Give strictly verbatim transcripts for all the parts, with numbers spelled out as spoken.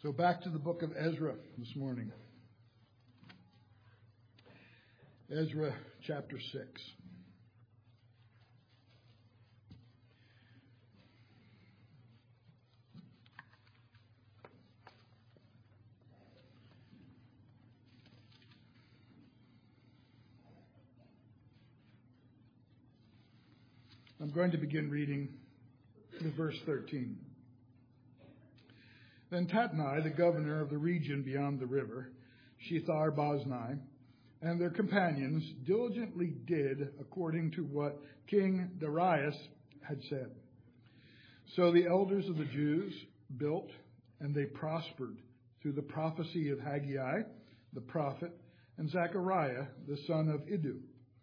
So back to the book of Ezra this morning. Ezra chapter six. I'm going to begin reading with verse thirteen. Then Tatnai, the governor of the region beyond the river, Shethar-Boznai, and their companions diligently did according to what King Darius had said. So the elders of the Jews built, and they prospered through the prophecy of Haggai, the prophet, and Zechariah, the son of Iddu.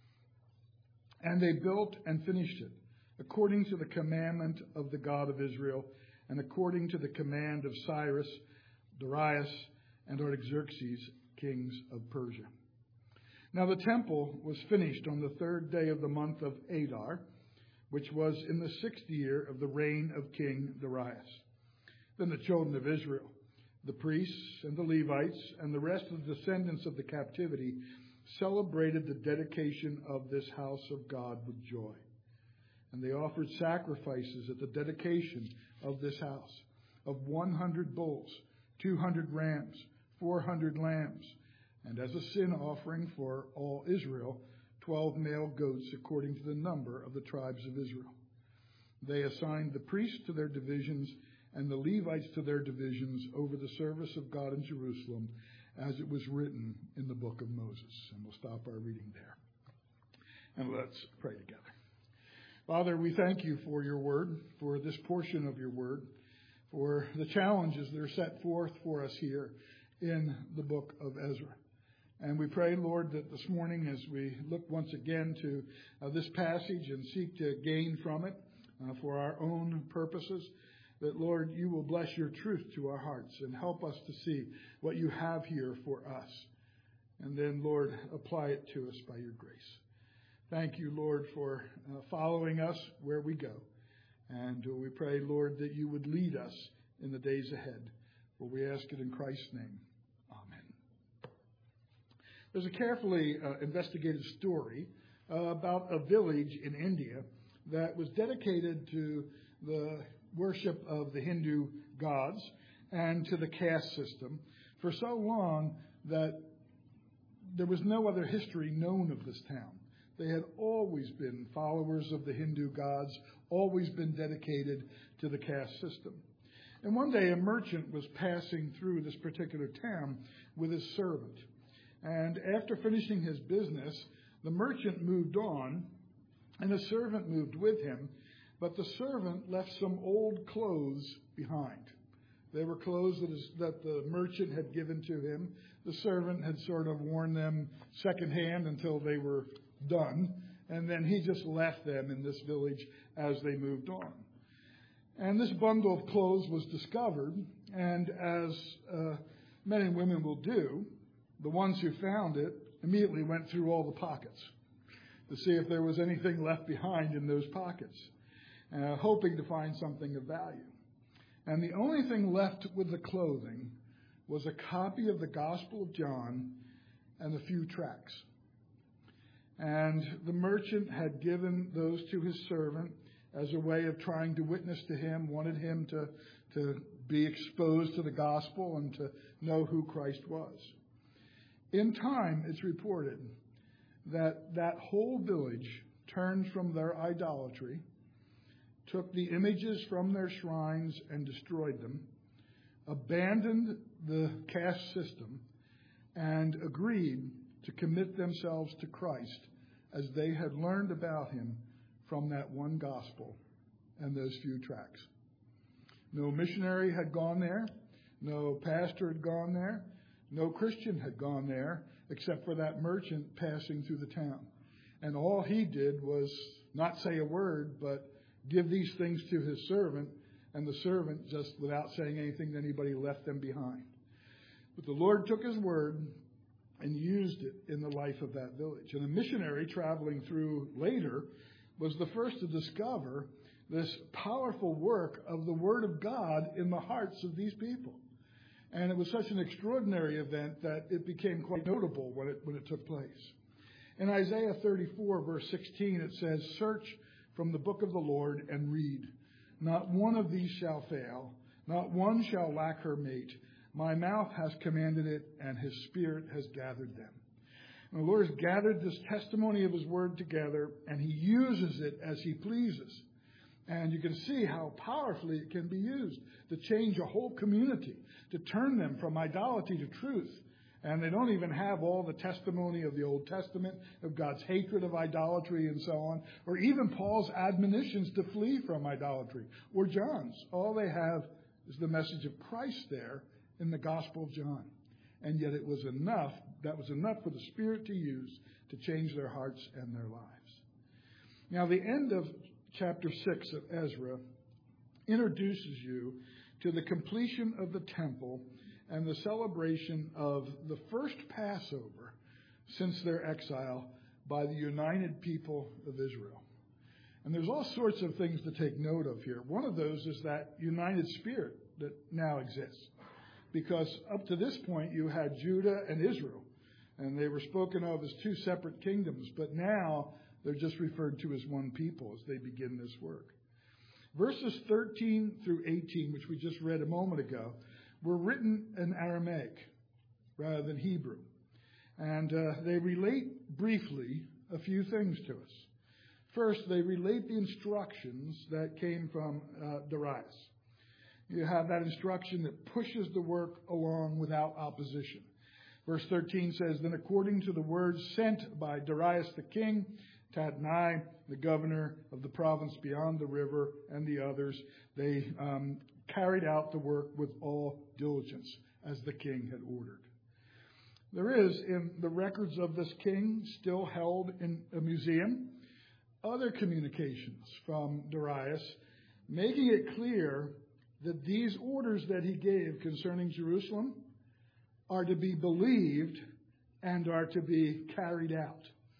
And they built and finished it, according to the commandment of the God of Israel, and according to the command of Cyrus, Darius, and Artaxerxes, kings of Persia. Now the temple was finished on the third day of the month of Adar, which was in the sixth year of the reign of King Darius. Then the children of Israel, the priests and the Levites, and the rest of the descendants of the captivity, celebrated the dedication of this house of God with joy. And they offered sacrifices at the dedication of this house of one hundred bulls, two hundred rams, four hundred lambs, and as a sin offering for all Israel, twelve male goats according to the number of the tribes of Israel. They assigned the priests to their divisions and the Levites to their divisions over the service of God in Jerusalem, as it was written in the book of Moses. And we'll stop our reading there. And let's pray together. Father, we thank you for your word, for this portion of your word, for the challenges that are set forth for us here in the book of Ezra. And we pray, Lord, that this morning as we look once again to uh, this passage and seek to gain from it uh, for our own purposes, that, Lord, you will bless your truth to our hearts and help us to see what you have here for us. And then, Lord, apply it to us by your grace. Thank you, Lord, for uh, following us where we go. And uh, we pray, Lord, that you would lead us in the days ahead. For we ask it in Christ's name. Amen. There's a carefully uh, investigated story uh, about a village in India that was dedicated to the worship of the Hindu gods and to the caste system for so long that there was no other history known of this town. They had always been followers of the Hindu gods, always been dedicated to the caste system. And one day a merchant was passing through this particular town with his servant. And after finishing his business, the merchant moved on, and the servant moved with him, but the servant left some old clothes behind. They were clothes that, is, that the merchant had given to him. The servant had sort of worn them secondhand until they were done, and then he just left them in this village as they moved on. And this bundle of clothes was discovered, and as uh, men and women will do, the ones who found it immediately went through all the pockets to see if there was anything left behind in those pockets, uh, hoping to find something of value. And the only thing left with the clothing was a copy of the Gospel of John and a few tracts. And the merchant had given those to his servant as a way of trying to witness to him, wanted him to, to be exposed to the gospel and to know who Christ was. In time, it's reported that that whole village turned from their idolatry, took the images from their shrines and destroyed them, abandoned the caste system, and agreed to commit themselves to Christ as they had learned about him from that one gospel and those few tracts. No missionary had gone there. No pastor had gone there. No Christian had gone there except for that merchant passing through the town. And all he did was not say a word, but give these things to his servant, and the servant, just without saying anything to anybody, left them behind. But the Lord took his word and used it in the life of that village. And a missionary traveling through later was the first to discover this powerful work of the Word of God in the hearts of these people. And it was such an extraordinary event that it became quite notable when it, when it took place. In Isaiah thirty-four, verse sixteen, it says, "Search from the book of the Lord and read. Not one of these shall fail. Not one shall lack her mate. My mouth has commanded it, and his spirit has gathered them." And the Lord has gathered this testimony of his word together, and he uses it as he pleases. And you can see how powerfully it can be used to change a whole community, to turn them from idolatry to truth. And they don't even have all the testimony of the Old Testament, of God's hatred of idolatry and so on, or even Paul's admonitions to flee from idolatry, or John's. All they have is the message of Christ there in the Gospel of John. And yet it was enough, that was enough for the Spirit to use to change their hearts and their lives. Now, the end of chapter six of Ezra introduces you to the completion of the temple and the celebration of the first Passover since their exile by the united people of Israel. And there's all sorts of things to take note of here. One of those is that united spirit that now exists. Because up to this point, you had Judah and Israel, and they were spoken of as two separate kingdoms. But now they're just referred to as one people as they begin this work. Verses thirteen through eighteen, which we just read a moment ago, were written in Aramaic rather than Hebrew. And uh, they relate briefly a few things to us. First, they relate the instructions that came from uh, Darius. You have that instruction that pushes the work along without opposition. Verse thirteen says, "Then according to the words sent by Darius the king, Tatnai, the governor of the province beyond the river, and the others, they um, carried out the work with all diligence, as the king had ordered." There is, in the records of this king, still held in a museum, other communications from Darius, making it clear that these orders that he gave concerning Jerusalem are to be believed and are to be carried out.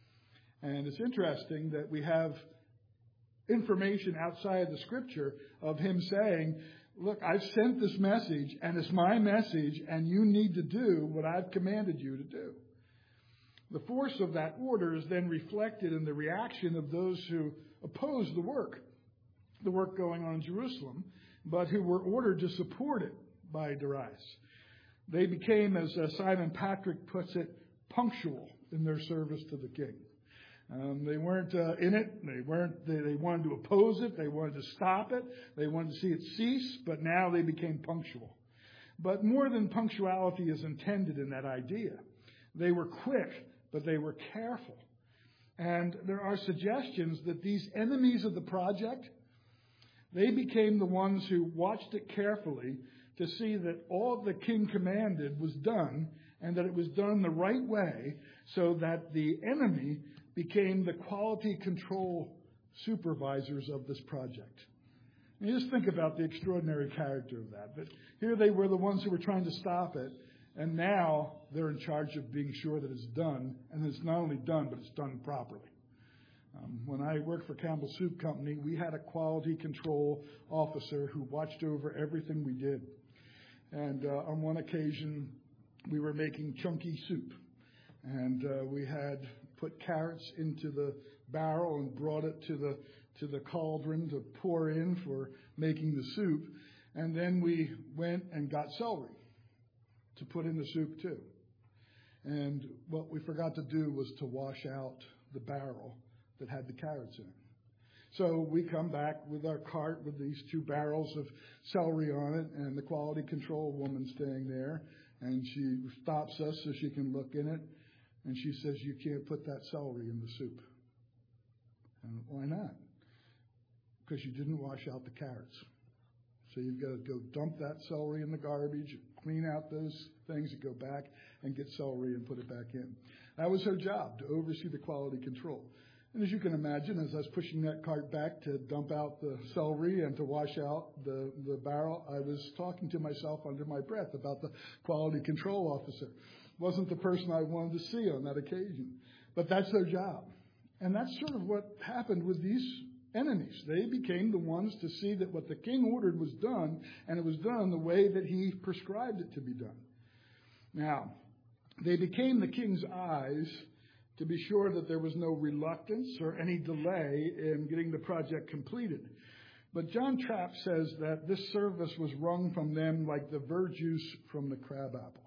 And it's interesting that we have information outside the Scripture of him saying, "Look, I've sent this message, and it's my message, and you need to do what I've commanded you to do." The force of that order is then reflected in the reaction of those who opposed the work, the work going on in Jerusalem, but who were ordered to support it by Darius. They became, as uh, Simon Patrick puts it, punctual in their service to the king. Um, they weren't uh, in it. They weren't. They, they wanted to oppose it. They wanted to stop it. They wanted to see it cease. But now they became punctual. But more than punctuality is intended in that idea. They were quick, but they were careful. And there are suggestions that these enemies of the project, they became the ones who watched it carefully to see that all the king commanded was done, and that it was done the right way, so that the enemy became the quality control supervisors of this project. And you just think about the extraordinary character of that. But here they were the ones who were trying to stop it, and now they're in charge of being sure that it's done, and it's not only done, but it's done properly. Um, when I worked for Campbell Soup Company, we had a quality control officer who watched over everything we did. And uh, on one occasion, we were making chunky soup, and uh, we had put carrots into the barrel and brought it to the to the cauldron to pour in for making the soup. And then we went and got celery to put in the soup too. And what we forgot to do was to wash out the barrel that had the carrots in it. So we come back with our cart with these two barrels of celery on it, and the quality control woman staying there, and she stops us so she can look in it, and she says, "You can't put that celery in the soup." And why not? Because you didn't wash out the carrots. So you've got to go dump that celery in the garbage, clean out those things, and go back and get celery and put it back in. That was her job, to oversee the quality control. And as you can imagine, as I was pushing that cart back to dump out the celery and to wash out the, the barrel, I was talking to myself under my breath about the quality control officer. Wasn't the person I wanted to see on that occasion. But that's their job. And that's sort of what happened with these enemies. They became the ones to see that what the king ordered was done, and it was done the way that he prescribed it to be done. Now, they became the king's eyes to be sure that there was no reluctance or any delay in getting the project completed. But John Trapp says that this service was wrung from them like the verjuice from the crab apple.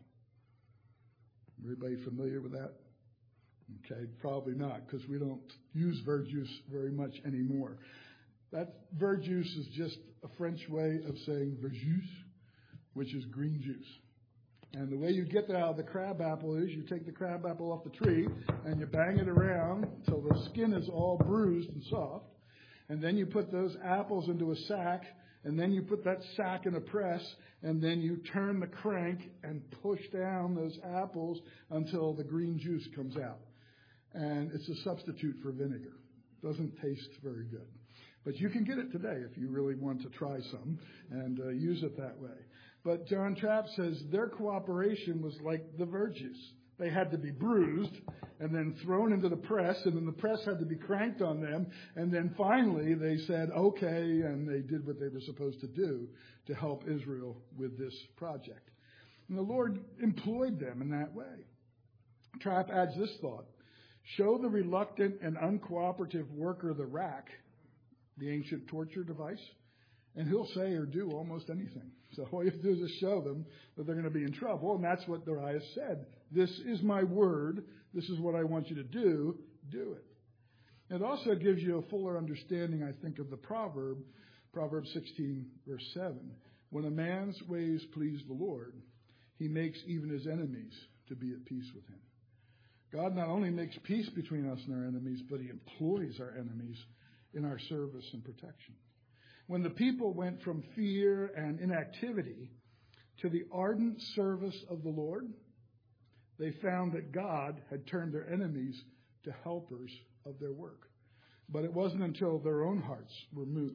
Everybody familiar with that? Okay, probably not, because we don't use verjuice very much anymore. That verjuice is just a French way of saying verjuice, which is green juice. And the way you get that out of the crab apple is you take the crab apple off the tree and you bang it around until the skin is all bruised and soft. And then you put those apples into a sack, and then you put that sack in a press, and then you turn the crank and push down those apples until the green juice comes out. And it's a substitute for vinegar. Doesn't taste very good. But you can get it today if you really want to try some and uh, use it that way. But John Trapp says their cooperation was like the verjuice. They had to be bruised and then thrown into the press, and then the press had to be cranked on them. And then finally they said, okay, and they did what they were supposed to do to help Israel with this project. And the Lord employed them in that way. Trapp adds this thought. Show the reluctant and uncooperative worker the rack, the ancient torture device, and he'll say or do almost anything. So all you have to do is just show them that they're going to be in trouble, and that's what Darius said. This is my word. This is what I want you to do. Do it. It also gives you a fuller understanding, I think, of the proverb, Proverbs sixteen, verse seven. When a man's ways please the Lord, he makes even his enemies to be at peace with him. God not only makes peace between us and our enemies, but he employs our enemies in our service and protection. When the people went from fear and inactivity to the ardent service of the Lord, they found that God had turned their enemies to helpers of their work. But it wasn't until their own hearts were moved.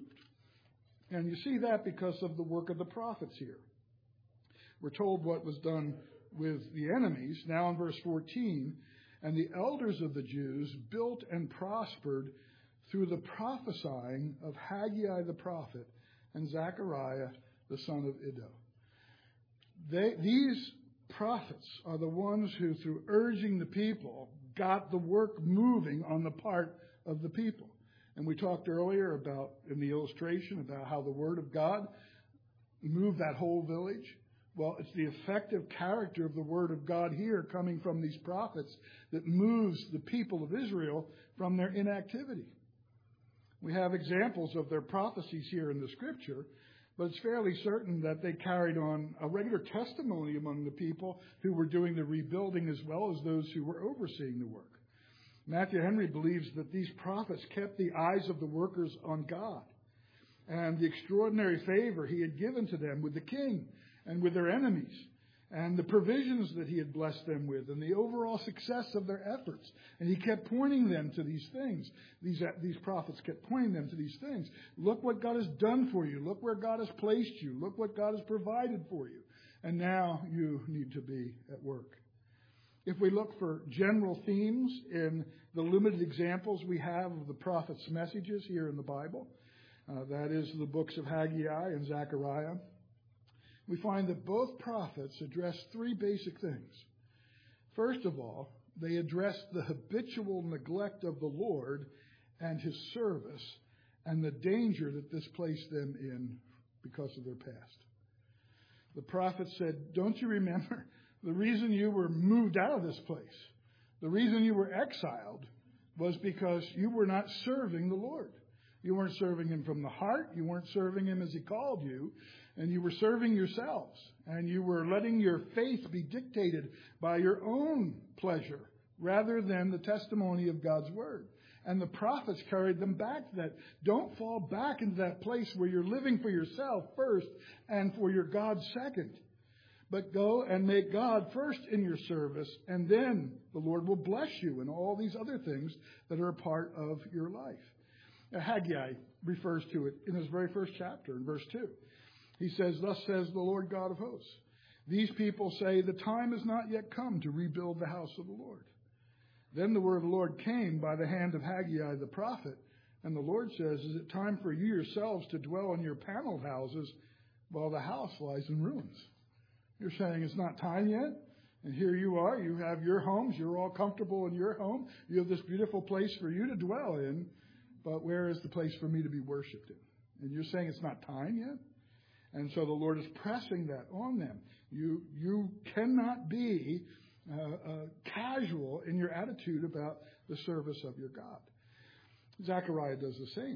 And you see that because of the work of the prophets here. We're told what was done with the enemies. Now in verse fourteen, and the elders of the Jews built and prospered through the prophesying of Haggai the prophet and Zechariah the son of Iddo. They, these prophets are the ones who, through urging the people, got the work moving on the part of the people. And we talked earlier about, in the illustration, about how the word of God moved that whole village. Well, it's the effective character of the word of God here coming from these prophets that moves the people of Israel from their inactivity. We have examples of their prophecies here in the scripture, but it's fairly certain that they carried on a regular testimony among the people who were doing the rebuilding as well as those who were overseeing the work. Matthew Henry believes that these prophets kept the eyes of the workers on God and the extraordinary favor he had given to them with the king and with their enemies, and the provisions that he had blessed them with, and the overall success of their efforts. And he kept pointing them to these things. These, these prophets kept pointing them to these things. Look what God has done for you. Look where God has placed you. Look what God has provided for you. And now you need to be at work. If we look for general themes in the limited examples we have of the prophets' messages here in the Bible, uh, that is the books of Haggai and Zechariah, we find that both prophets address three basic things. First of all, they address the habitual neglect of the Lord and his service and the danger that this placed them in because of their past. The prophet said, don't you remember the reason you were moved out of this place? The reason you were exiled was because you were not serving the Lord. You weren't serving him from the heart. You weren't serving him as he called you. And you were serving yourselves, and you were letting your faith be dictated by your own pleasure rather than the testimony of God's word. And the prophets carried them back to that. Don't fall back into that place where you're living for yourself first and for your God second. But go and make God first in your service, and then the Lord will bless you in all these other things that are a part of your life. Now, Haggai refers to it in his very first chapter, in verse two. He says, thus says the Lord God of hosts, these people say the time has not yet come to rebuild the house of the Lord. Then the word of the Lord came by the hand of Haggai the prophet And the Lord says, is it time for you yourselves to dwell in your paneled houses while the house lies in ruins? You're saying it's not time yet? And here you are. You have your homes. You're all comfortable in your home. You have this beautiful place for you to dwell in. But where is the place for me to be worshipped in? And you're saying it's not time yet? And so the Lord is pressing that on them. You, you cannot be uh, uh, casual in your attitude about the service of your God. Zechariah does the same.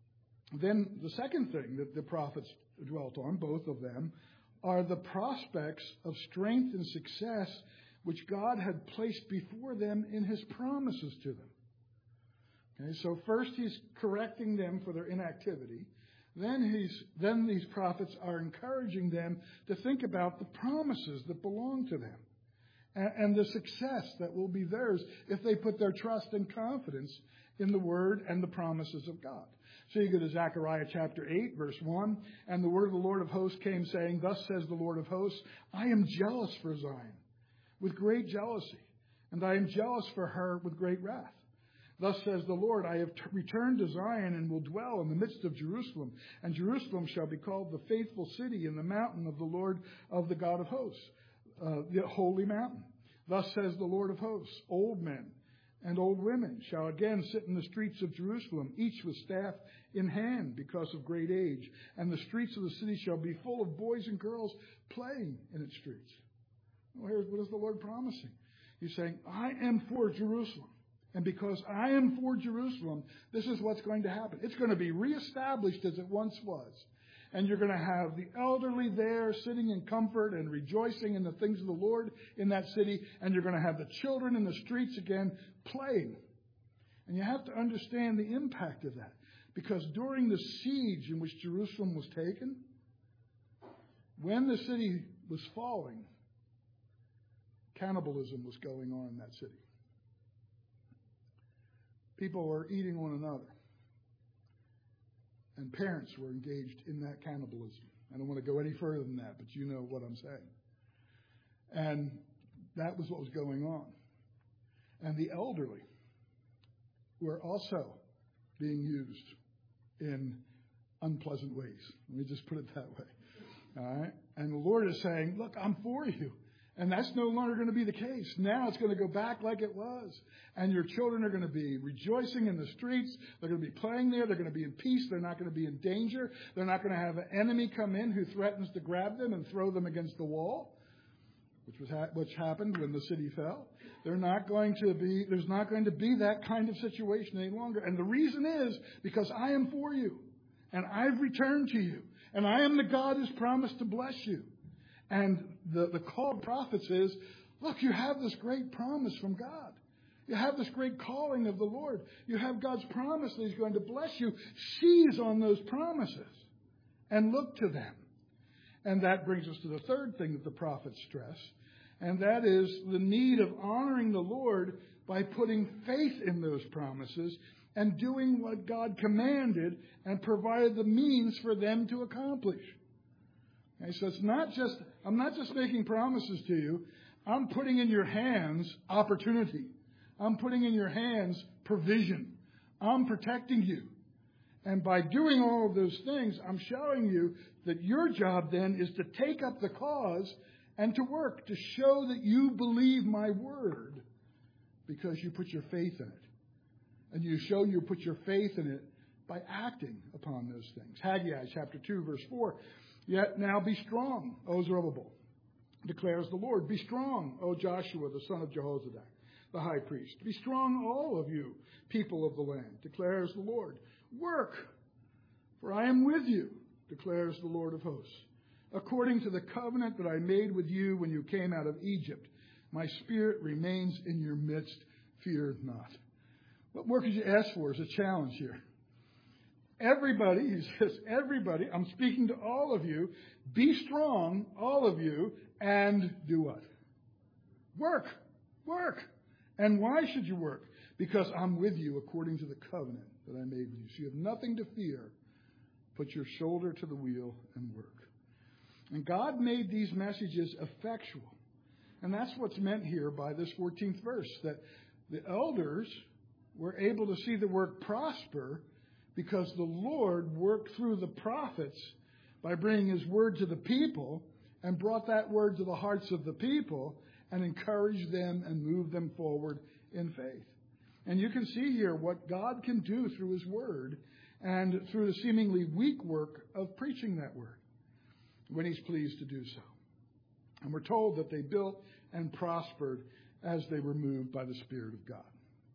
Then the second thing that the prophets dwelt on, both of them, are the prospects of strength and success which God had placed before them in his promises to them. Okay, so first he's correcting them for their inactivity. Then he's then these prophets are encouraging them to think about the promises that belong to them and, and the success that will be theirs if they put their trust and confidence in the word and the promises of God. So you go to Zechariah chapter eight, verse one, and the word of the Lord of hosts came saying, thus says the Lord of hosts, I am jealous for Zion with great jealousy, and I am jealous for her with great wrath. Thus says the Lord, I have t- returned to Zion and will dwell in the midst of Jerusalem, and Jerusalem shall be called the faithful city in the mountain of the Lord of the God of hosts, uh, the holy mountain. Thus says the Lord of hosts, old men and old women shall again sit in the streets of Jerusalem, each with staff in hand because of great age. And the streets of the city shall be full of boys and girls playing in its streets. Well, here's what is the Lord promising? He's saying, I am for Jerusalem. And because I am for Jerusalem, this is what's going to happen. It's going to be reestablished as it once was. And you're going to have the elderly there sitting in comfort and rejoicing in the things of the Lord in that city. And you're going to have the children in the streets again playing. And you have to understand the impact of that. Because during the siege in which Jerusalem was taken, when the city was falling, cannibalism was going on in that city. People were eating one another. And parents were engaged in that cannibalism. I don't want to go any further than that, but you know what I'm saying. And that was what was going on. And the elderly were also being used in unpleasant ways. Let me just put it that way. All right? And the Lord is saying, look, I'm for you. And that's no longer going to be the case. Now it's going to go back like it was. And your children are going to be rejoicing in the streets. They're going to be playing there. They're going to be in peace. They're not going to be in danger. They're not going to have an enemy come in who threatens to grab them and throw them against the wall, which was ha- which happened when the city fell. They're not going to be, there's not going to be that kind of situation any longer. And the reason is because I am for you. And I've returned to you. And I am the God who's promised to bless you. And the, the call of prophets is, look, you have this great promise from God. You have this great calling of the Lord. You have God's promise that he's going to bless you. Seize on those promises and look to them. And that brings us to the third thing that the prophets stress, and that is the need of honoring the Lord by putting faith in those promises and doing what God commanded and provided the means for them to accomplish. Okay, so it's not just, I'm not just making promises to you. I'm putting in your hands opportunity. I'm putting in your hands provision. I'm protecting you. And by doing all of those things, I'm showing you that your job then is to take up the cause and to work to show that you believe my word because you put your faith in it. And you show you put your faith in it by acting upon those things. Haggai chapter two, verse four. Yet now be strong, O Zerubbabel, declares the Lord. Be strong, O Joshua, the son of Jehozadak, the high priest. Be strong, all of you, people of the land, declares the Lord. Work, for I am with you, declares the Lord of hosts. According to the covenant that I made with you when you came out of Egypt, my spirit remains in your midst. Fear not. What more could you ask for as a challenge here? Everybody, he says, everybody, I'm speaking to all of you, be strong, all of you, and do what? Work. Work. And why should you work? Because I'm with you according to the covenant that I made with you. So you have nothing to fear. Put your shoulder to the wheel and work. And God made these messages effectual. And that's what's meant here by this fourteenth verse, that the elders were able to see the work prosper because the Lord worked through the prophets by bringing his word to the people and brought that word to the hearts of the people and encouraged them and moved them forward in faith. And you can see here what God can do through his word and through the seemingly weak work of preaching that word when he's pleased to do so. And we're told that they built and prospered as they were moved by the Spirit of God.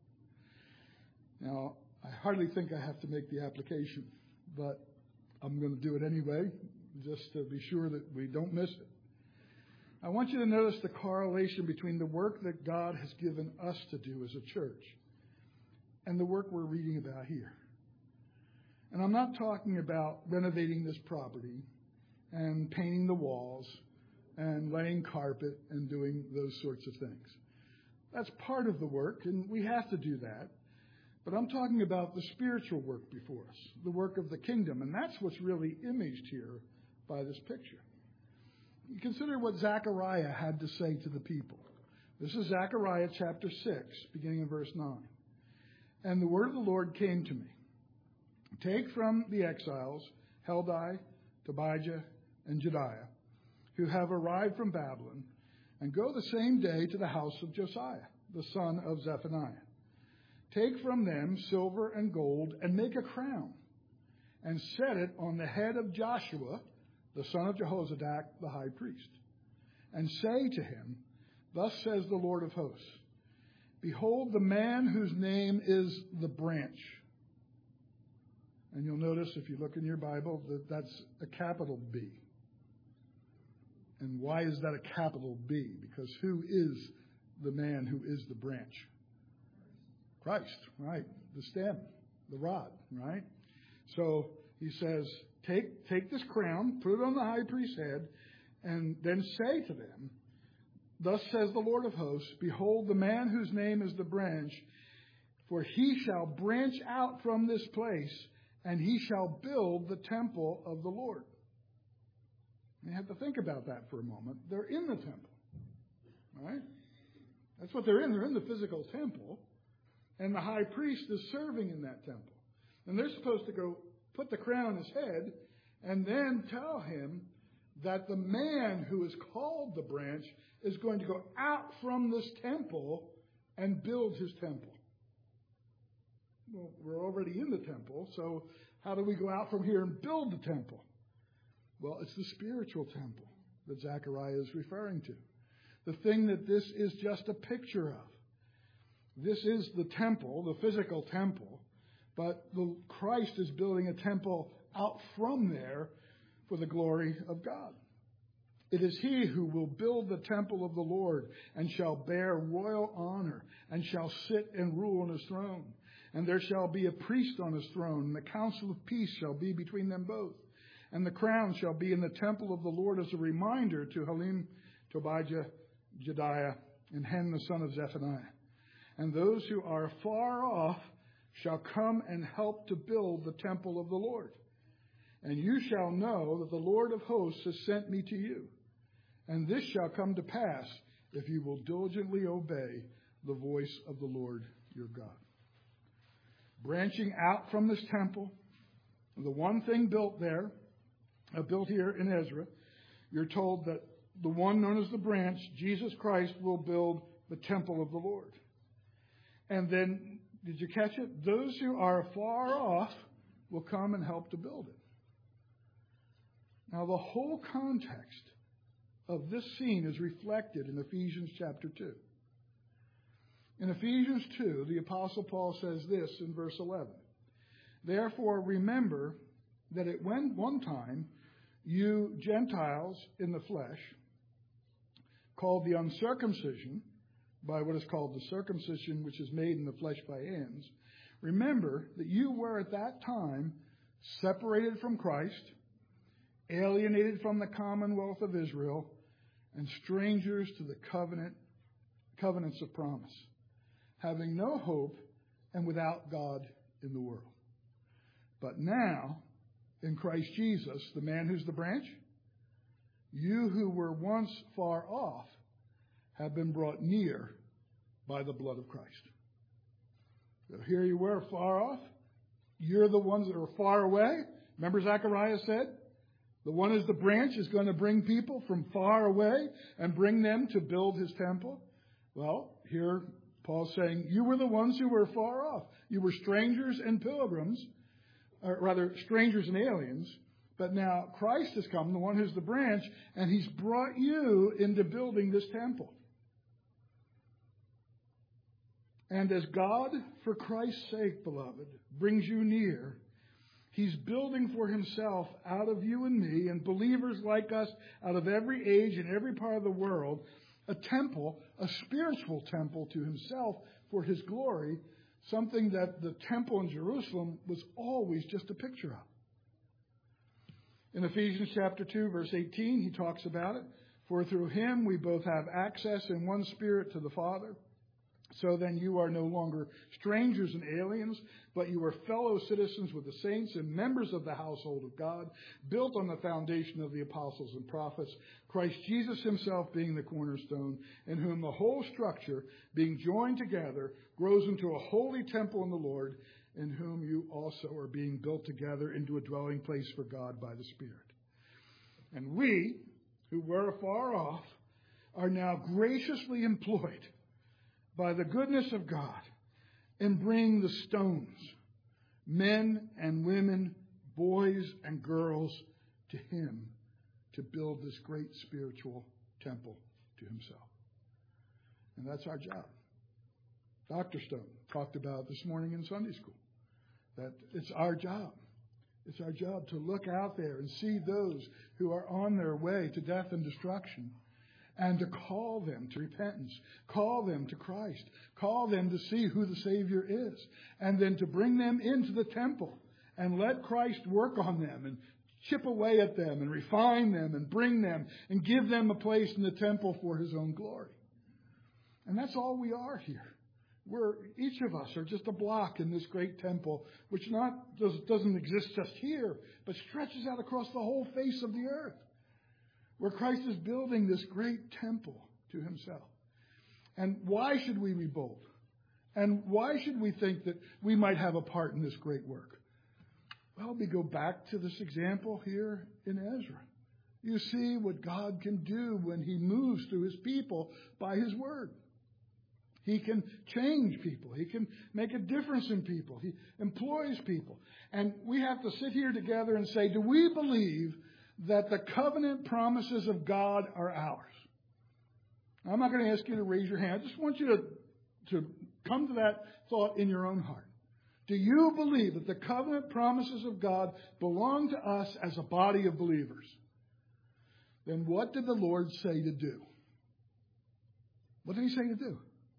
Now, I hardly think I have to make the application, but I'm going to do it anyway, just to be sure that we don't miss it. I want you to notice the correlation between the work that God has given us to do as a church and the work we're reading about here. And I'm not talking about renovating this property and painting the walls and laying carpet and doing those sorts of things. That's part of the work, and we have to do that. But I'm talking about the spiritual work before us, the work of the kingdom, and that's what's really imaged here by this picture. You consider what Zechariah had to say to the people. This is Zechariah chapter six, beginning in verse nine. And the word of the Lord came to me. Take from the exiles Heldai, Tobijah, and Jedaiah, who have arrived from Babylon, and go the same day to the house of Josiah, the son of Zephaniah. Take from them silver and gold, and make a crown, and set it on the head of Joshua, the son of Jehozadak, the high priest. And say to him, Thus says the Lord of hosts, Behold the man whose name is the branch. And you'll notice if you look in your Bible that that's a capital B. And why is that a capital B? Because who is the man who is the branch? Christ, right? The stem, the rod, right? So he says, take, take this crown, put it on the high priest's head, and then say to them, Thus says the Lord of hosts, Behold the man whose name is the branch, for he shall branch out from this place, and he shall build the temple of the Lord. You have to think about that for a moment. They're in the temple, right? That's what they're in. They're in the physical temple, and the high priest is serving in that temple. And they're supposed to go put the crown on his head and then tell him that the man who is called the branch is going to go out from this temple and build his temple. Well, we're already in the temple, so how do we go out from here and build the temple? Well, it's the spiritual temple that Zechariah is referring to. The thing that this is just a picture of. This is the temple, the physical temple, but the Christ is building a temple out from there for the glory of God. It is he who will build the temple of the Lord and shall bear royal honor and shall sit and rule on his throne. And there shall be a priest on his throne, and the council of peace shall be between them both. And the crown shall be in the temple of the Lord as a reminder to Halim, Tobijah, Jedaiah, and Hen the son of Zephaniah. And those who are far off shall come and help to build the temple of the Lord. And you shall know that the Lord of hosts has sent me to you. And this shall come to pass if you will diligently obey the voice of the Lord your God. Branching out from this temple, the one thing built there, uh, built here in Ezra, you're told that the one known as the branch, Jesus Christ, will build the temple of the Lord. And then, did you catch it? Those who are far off will come and help to build it. Now, the whole context of this scene is reflected in Ephesians chapter two. In Ephesians two, the Apostle Paul says this in verse eleven. Therefore, remember that at one time you Gentiles in the flesh, called the uncircumcision by what is called the circumcision which is made in the flesh by hands, remember that you were at that time separated from Christ, alienated from the commonwealth of Israel, and strangers to the covenant covenants of promise, having no hope and without God in the world. But now, in Christ Jesus, the man who's the branch, you who were once far off have been brought near by the blood of Christ. So here you were far off. You're the ones that are far away. Remember Zechariah said? The one is the branch is going to bring people from far away and bring them to build his temple. Well, here Paul's saying, you were the ones who were far off. You were strangers and pilgrims, or rather strangers and aliens. But now Christ has come, the one who's the branch, and he's brought you into building this temple. And as God, for Christ's sake, beloved, brings you near, he's building for himself out of you and me and believers like us out of every age and every part of the world, a temple, a spiritual temple to himself for his glory, something that the temple in Jerusalem was always just a picture of. In Ephesians chapter two, verse eighteen, he talks about it. For through him we both have access in one spirit to the Father. So then you are no longer strangers and aliens, but you are fellow citizens with the saints and members of the household of God, built on the foundation of the apostles and prophets, Christ Jesus himself being the cornerstone, in whom the whole structure, being joined together, grows into a holy temple in the Lord, in whom you also are being built together into a dwelling place for God by the Spirit. And we, who were afar off, are now graciously employed by the goodness of God in bringing the stones, men and women, boys and girls, to him to build this great spiritual temple to himself. And that's our job. Doctor Stone talked about this morning in Sunday school, that it's our job. It's our job to look out there and see those who are on their way to death and destruction, and to call them to repentance, call them to Christ, call them to see who the Savior is, and then to bring them into the temple and let Christ work on them and chip away at them and refine them and bring them and give them a place in the temple for his own glory. And that's all we are here. We're, each of us are just a block in this great temple, which not does, doesn't exist just here, but stretches out across the whole face of the earth, where Christ is building this great temple to himself. And why should we be bold? And why should we think that we might have a part in this great work? Well, we go back to this example here in Ezra. You see what God can do when he moves through his people by his word. He can change people. He can make a difference in people. He employs people. And we have to sit here together and say, do we believe that the covenant promises of God are ours? I'm not going to ask you to raise your hand. I just want you to, to come to that thought in your own heart. Do you believe that the covenant promises of God belong to us as a body of believers? Then what did the Lord say to do? What did he say to do?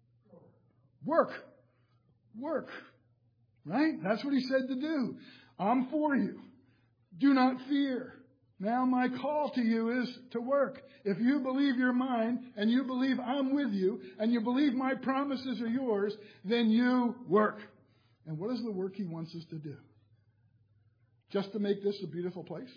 Work. Work. Right? That's what he said to do. I'm for you. Do not fear. Now my call to you is to work. If you believe you're mine, and you believe I'm with you, and you believe my promises are yours, then you work. And what is the work he wants us to do? Just to make this a beautiful place?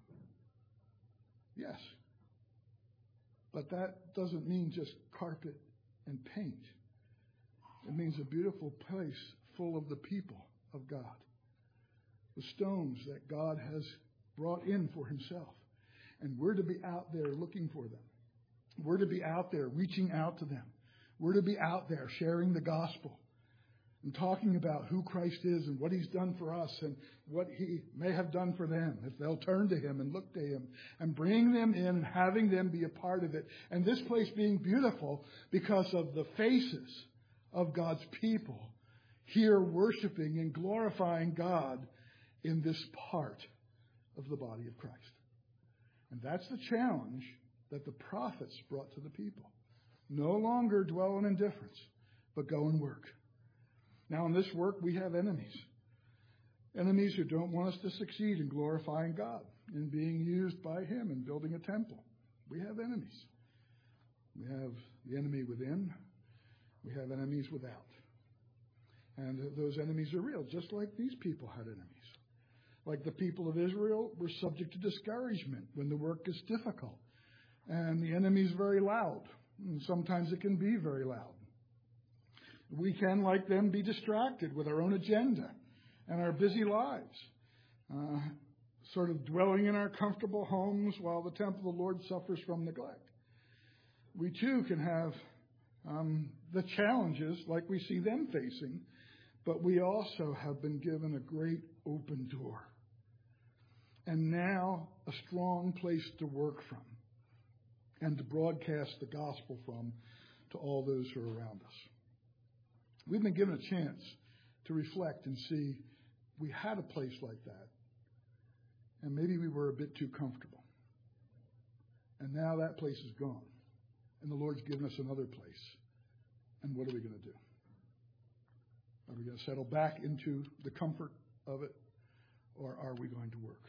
Yes. But that doesn't mean just carpet and paint. It means a beautiful place full of the people of God. The stones that God has brought in for himself. And we're to be out there looking for them. We're to be out there reaching out to them. We're to be out there sharing the gospel and talking about who Christ is and what he's done for us and what he may have done for them if they'll turn to him and look to him, and bring them in and having them be a part of it. And this place being beautiful because of the faces of God's people here worshiping and glorifying God in this part of the body of Christ. And that's the challenge that the prophets brought to the people. No longer dwell in indifference, but go and work. Now, in this work, we have enemies. Enemies who don't want us to succeed in glorifying God, in being used by him in building a temple. We have enemies. We have the enemy within. We have enemies without. And those enemies are real, just like these people had enemies. Like the people of Israel were subject to discouragement when the work is difficult. And the enemy is very loud. And sometimes it can be very loud. We can, like them, be distracted with our own agenda and our busy lives, uh, sort of dwelling in our comfortable homes while the temple of the Lord suffers from neglect. We too can have um, the challenges like we see them facing, but we also have been given a great open door. And now a strong place to work from and to broadcast the gospel from to all those who are around us. We've been given a chance to reflect and see we had a place like that. And maybe we were a bit too comfortable. And now that place is gone. And the Lord's given us another place. And what are we going to do? Are we going to settle back into the comfort of it? Or are we going to work?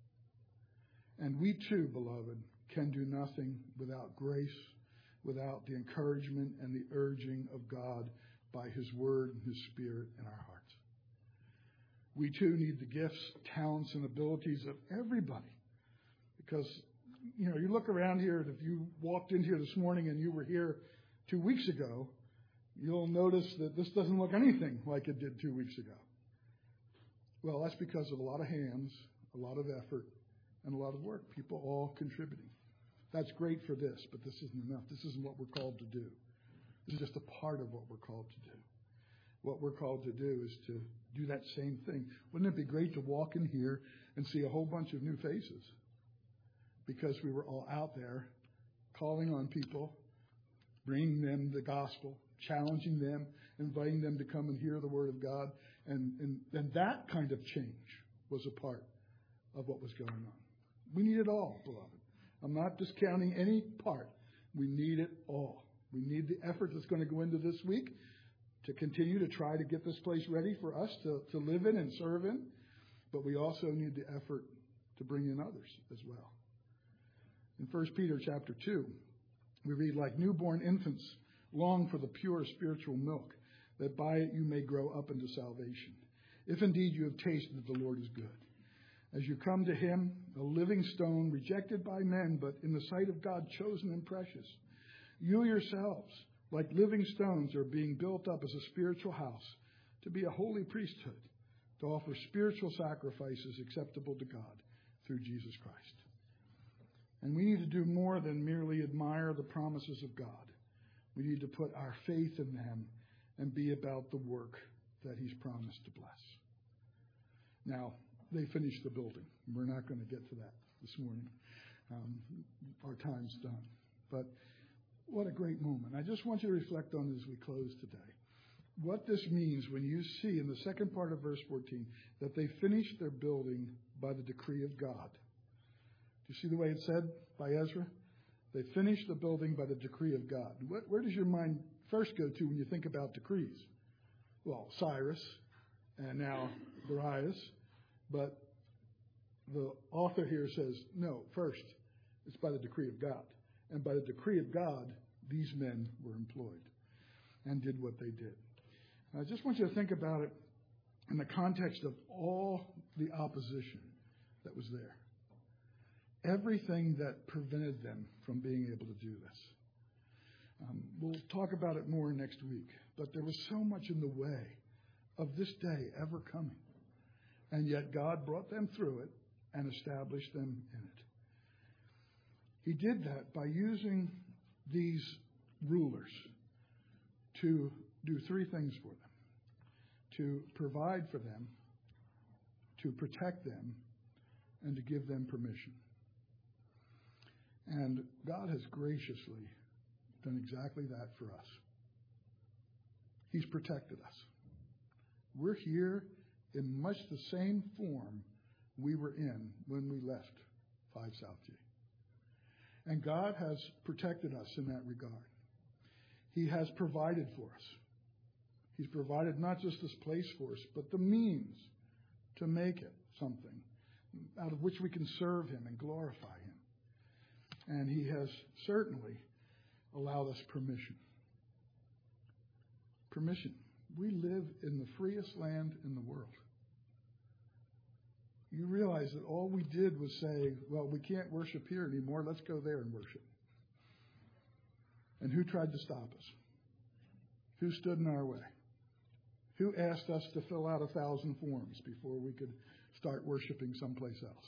And we too, beloved, can do nothing without grace, without the encouragement and the urging of God by His Word and His Spirit in our hearts. We too need the gifts, talents, and abilities of everybody. Because, you know, you look around here, and if you walked in here this morning and you were here two weeks ago, you'll notice that this doesn't look anything like it did two weeks ago. Well, that's because of a lot of hands, a lot of effort, and a lot of work. People all contributing. That's great for this, but this isn't enough. This isn't what we're called to do. This is just a part of what we're called to do. What we're called to do is to do that same thing. Wouldn't it be great to walk in here and see a whole bunch of new faces? Because we were all out there calling on people, bringing them the gospel, challenging them, inviting them to come and hear the word of God. And, and, and that kind of change was a part of what was going on. We need it all, beloved. I'm not discounting any part. We need it all. We need the effort that's going to go into this week to continue to try to get this place ready for us to, to live in and serve in. But we also need the effort to bring in others as well. In First Peter chapter two, we read, like newborn infants, long for the pure spiritual milk, that by it you may grow up into salvation, if indeed you have tasted that the Lord is good. As you come to Him, a living stone, rejected by men, but in the sight of God, chosen and precious, you yourselves, like living stones, are being built up as a spiritual house to be a holy priesthood, to offer spiritual sacrifices acceptable to God through Jesus Christ. And we need to do more than merely admire the promises of God. We need to put our faith in them and be about the work that He's promised to bless. Now, they finished the building. We're not going to get to that this morning. Um, our time's done. But what a great moment. I just want you to reflect on as we close today. What this means when you see in the second part of verse fourteen that they finished their building by the decree of God. Do you see the way it's said by Ezra? They finished the building by the decree of God. What, where does your mind first go to when you think about decrees? Well, Cyrus and now Darius. But the author here says, no, first, it's by the decree of God. And by the decree of God, these men were employed and did what they did. I just want you to think about it in the context of all the opposition that was there. Everything that prevented them from being able to do this. Um, we'll talk about it more next week. But there was so much in the way of this day ever coming. And yet God brought them through it and established them in it. He did that by using these rulers to do three things for them. To provide for them, to protect them, and to give them permission. And God has graciously done exactly that for us. He's protected us. We're here in much the same form we were in when we left five South G. And God has protected us in that regard. He has provided for us. He's provided not just this place for us, but the means to make it something out of which we can serve Him and glorify Him. And He has certainly allowed us permission. Permission. We live in the freest land in the world. You realize that all we did was say, well, we can't worship here anymore. Let's go there and worship. And who tried to stop us? Who stood in our way? Who asked us to fill out a thousand forms before we could start worshiping someplace else?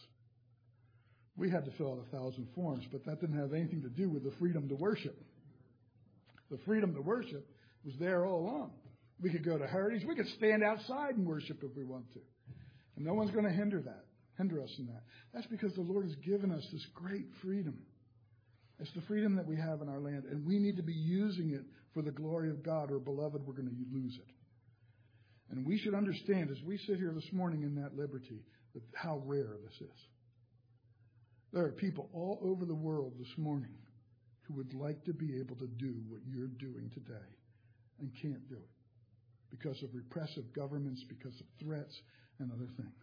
We had to fill out a thousand forms, but that didn't have anything to do with the freedom to worship. The freedom to worship was there all along. We could go to Heritage. We could stand outside and worship if we want to. And no one's going to hinder that, hinder us in that. That's because the Lord has given us this great freedom. It's the freedom that we have in our land, and we need to be using it for the glory of God, or, beloved, we're going to lose it. And we should understand, as we sit here this morning in that liberty, that how rare this is. There are people all over the world this morning who would like to be able to do what you're doing today and can't do it because of repressive governments, because of threats and other things.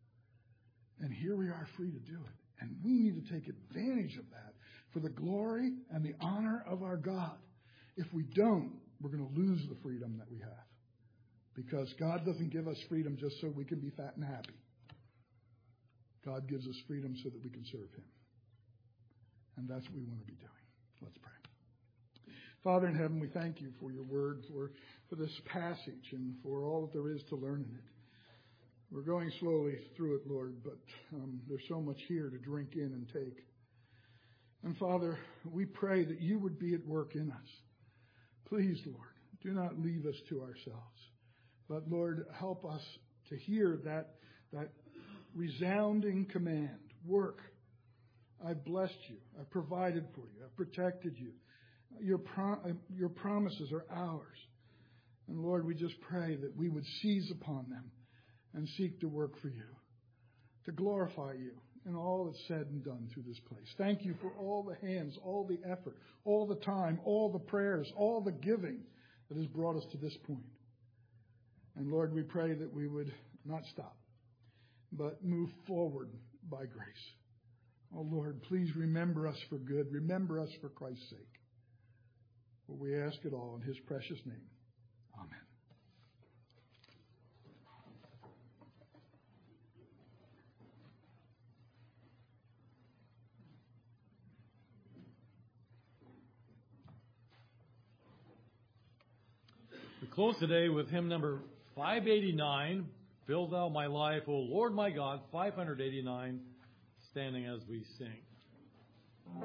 And here we are free to do it. And we need to take advantage of that for the glory and the honor of our God. If we don't, we're going to lose the freedom that we have. Because God doesn't give us freedom just so we can be fat and happy. God gives us freedom so that we can serve Him. And that's what we want to be doing. Let's pray. Father in heaven, we thank you for your word, for, for this passage, and for all that there is to learn in it. We're going slowly through it, Lord, but um, there's so much here to drink in and take. And Father, we pray that you would be at work in us. Please, Lord, do not leave us to ourselves. But, Lord, help us to hear that, that resounding command. Work. I've blessed you. I've provided for you. I've protected you. Your, pro- your promises are ours. And, Lord, we just pray that we would seize upon them and seek to work for you, to glorify you in all that's said and done through this place. Thank you for all the hands, all the effort, all the time, all the prayers, all the giving that has brought us to this point. And Lord, we pray that we would not stop, but move forward by grace. Oh Lord, please remember us for good. Remember us for Christ's sake. For we ask it all in His precious name. Amen. We close today with hymn number five eighty-nine, Fill Thou My Life, O Lord my God, five eighty-nine, standing as we sing.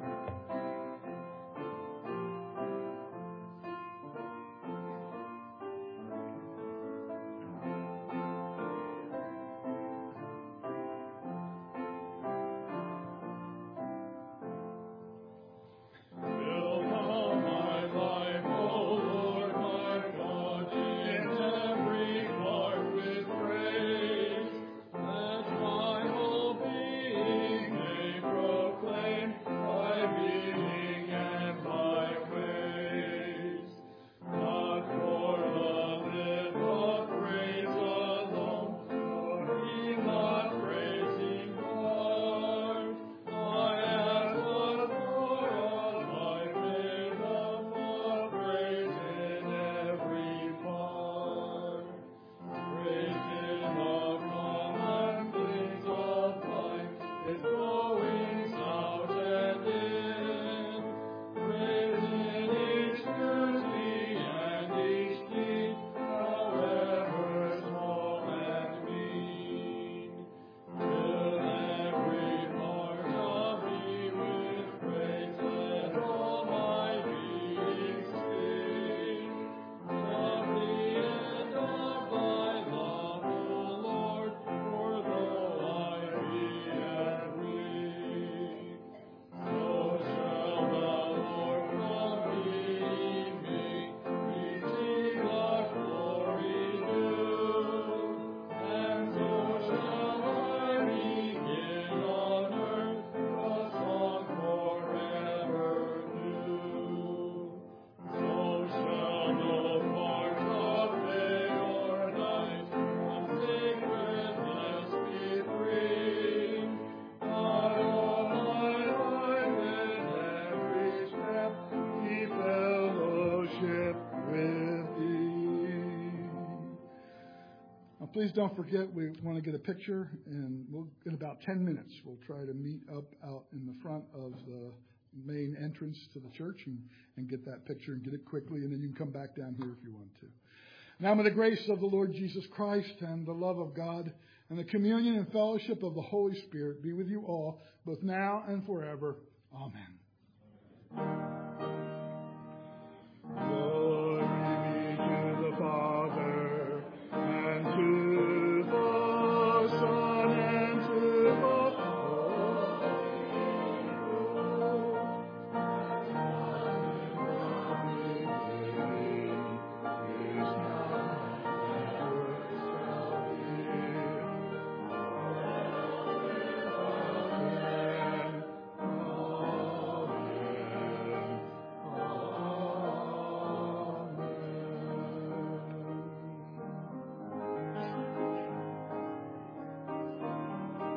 Please don't forget, we want to get a picture, and we'll, in about ten minutes, we'll try to meet up out in the front of the main entrance to the church and, and get that picture and get it quickly, and then you can come back down here if you want to. Now may the grace of the Lord Jesus Christ and the love of God and the communion and fellowship of the Holy Spirit be with you all, both now and forever. Amen.